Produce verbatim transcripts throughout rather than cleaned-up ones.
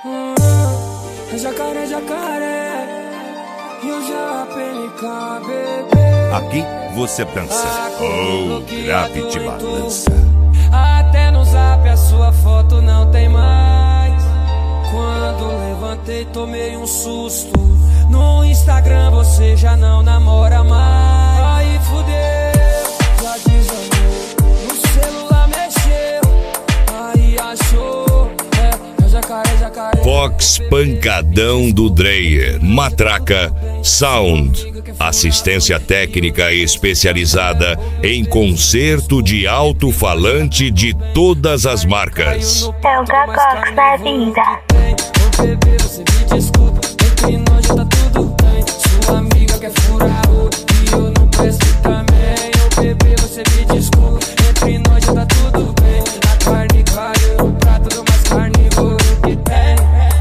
É jacaré, jacaré, e eu já peca, bebê. Aqui você dança, oh, grave de balança. Até no zap a sua foto não tem mais. Quando levantei tomei um susto. No Instagram você já não namora mais. Aí fudeu, já desanimou. No celular mexeu, aí achou. É, é jacaré, jacaré. Fox Pancadão do Dreyer, Matraca Sound, assistência técnica especializada em concerto de alto-falante de todas as marcas. É o Gagox da vida. Ô bebê, você me desculpa, entre nós já tá tudo bem. Sua amiga quer furar o e eu não presto também. Ô bebê, você me desculpa, entre nós já tá tudo bem. A carne caiu no prato do mais carnívoro que tem.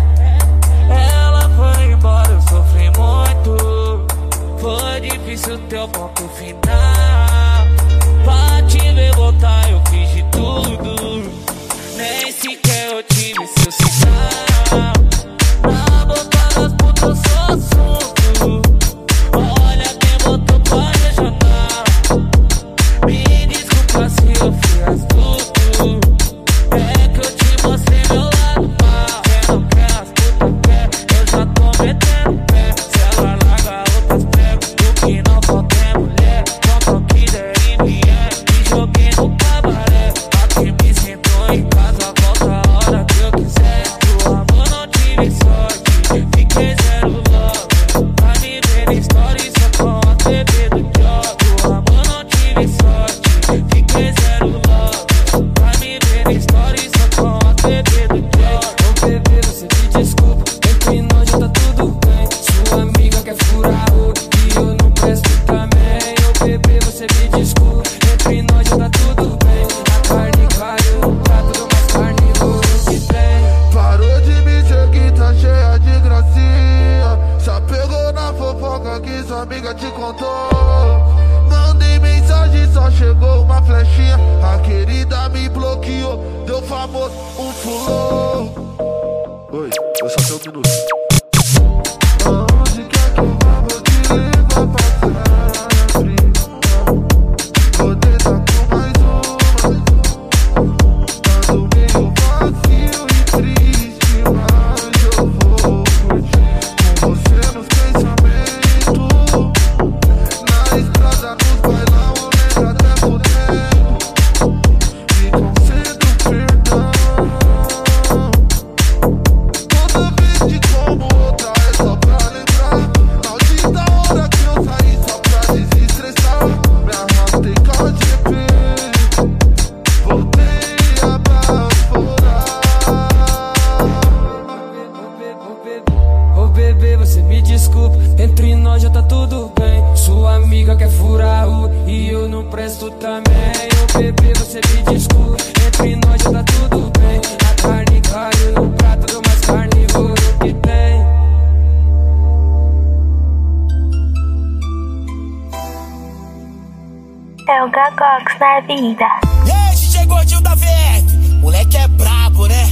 Ela foi embora, eu sofri muito. Foi difícil teu ponto final. Pra te ver voltar eu fiz de tudo. Nem sequer eu tive seu sinal. Na boca das putas eu sou assunto. Olha quem botou pra regional. Me desculpa se eu fui astuto. É que eu te mostrei meu lado mal. Cê não quer, as putas quer, eu já tô metendo pé. Se ela larga outras pego, o que não falta é mulher. Compra o que der e vier, me joguei no cabaré. Aqui me sinto em casa, volta a hora que eu quiser. Do amor não tive sorte, fiquei zero love. Pra me ver em stories só com a T V do job. Do amor não tive sorte, fiquei zero love. Pra me ver em stories só com a T V do job. Ô bebê, você me desculpa, entre nós já tá tudo bem. Sua amiga quer furar o e eu não presto também. Ô bebê, você me desculpa, entre nós já tá tudo bem. A carne caiu no prato do mais carnívoro que tem. Parou de me seguir, tá cheia de gracinha. Já pegou na fofoca que sua amiga te contou. Mandei mensagem, só chegou uma flechinha. A querida me bloqueou, deu famoso um fulô. Oi, eu só tenho um minuto. Aonde quer que eu vá, vou te levar pra sempre. Vou tentar com mais uma. Ando meio vazio e triste, mas eu vou curtir com você nos pensamentos. Na estrada, nos bailão, eu lembro até por dentro. Me concedo perdão. Toda vez que como outra é só pra lembrar. Maldita hora que eu saí só pra desestressar. Me arrastei com a G P, voltei a baforar. Ô bebê, você me desculpa, entre nós já tá tudo bem. Sua amiga quer furar o e eu não presto também. Ô bebê, você me desculpa, entre nós já tá tudo bem. A carne caiu no prato do mais carnívoro que tem. É o Gagox da vida. Ei, D J Gordinho da V R, moleque é brabo, né?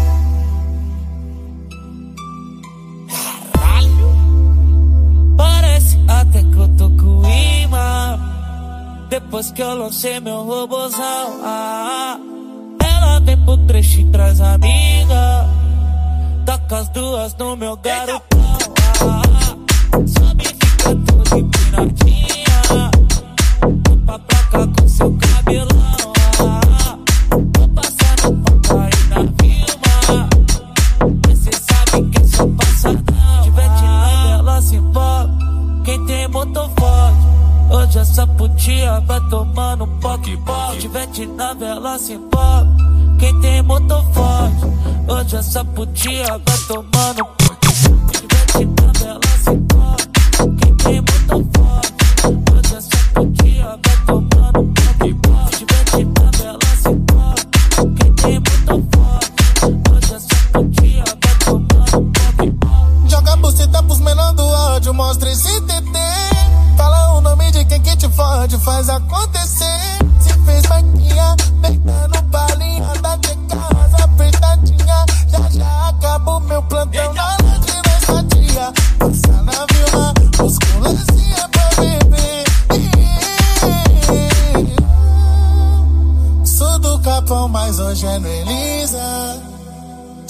Caralho, parece até que eu tô com imã. Depois que eu lancei meu robozão, ah, ela vem pro trecho e traz amiga. Taca as duas no meu garotão, ah, sobe e fica tudo empinadinha. Pra cá com seu cabelão, ah, vou passar no papo aí na Vilma. Mas cê sabe que eu sou passadão. Tivete na ela se envolve, quem tem motor forte. Hoje essa putinha vai tomando poque poque. Tivete na vela se envolve, quem tem motor forte. Hoje essa putinha vai tomando poque poque. Tivete na vela se envolve, quem tem motor forte. Hoje essa putinha vai tomando poque poque. Tivete na vela se envolve, quem tem motor forte. Hoje essa putinha vai tomando poque poque. Joga a buceta pros menor do áudio, mostra esse T T. Fala o nome de quem que te fode, faz acontecer. Se fez vaquinha, pegando balinha da de casa apertadinha. Já já acabou meu plano.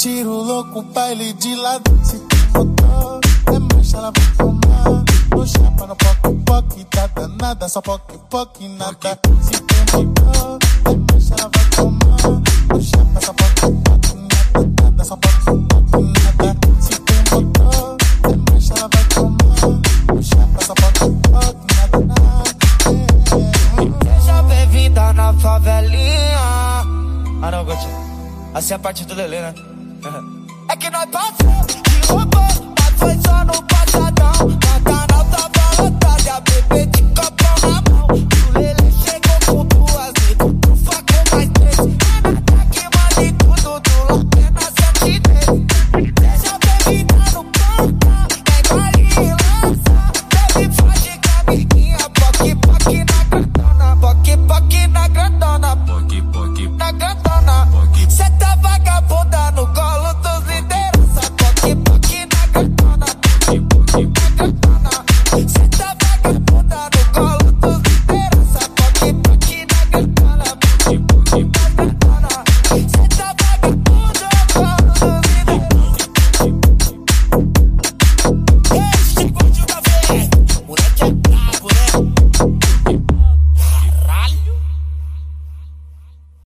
tiro louco, baile de lado. Se tem motor, é mancha, ela vai tomar. No chapa, no poc, poc, tá danada. Só poc, poc, nada. Se tem motor, é mancha, ela vai tomar. No chapa, só poc, poc, nada, nada. Só poc, poc, nada. Se tem motor, é mancha, ela vai tomar. No chapa, só poc, poc, nada, nada. Seja bem-vinda na favelinha. Ah não, Gotinho. Assim é a parte do Lelê, né? É que nós passou de roubou, mas foi só no passadão. Na canal tava lotado e a bebê de copão na mão. E o Lelê chegou com duas vezes, tu facou mais três. Nada que manda em tudo do lado na sete dele. Seja bem-vinda no ponta, é baile lança. Bebe faz com a amiguinha, poc, poc na grandona. Poc, poc na grandona. Poc, poc na grandona. Cê tá vagabunda no colo dos liderança. Poc, poc na grandona. Poc, poc na grandona. Cê tá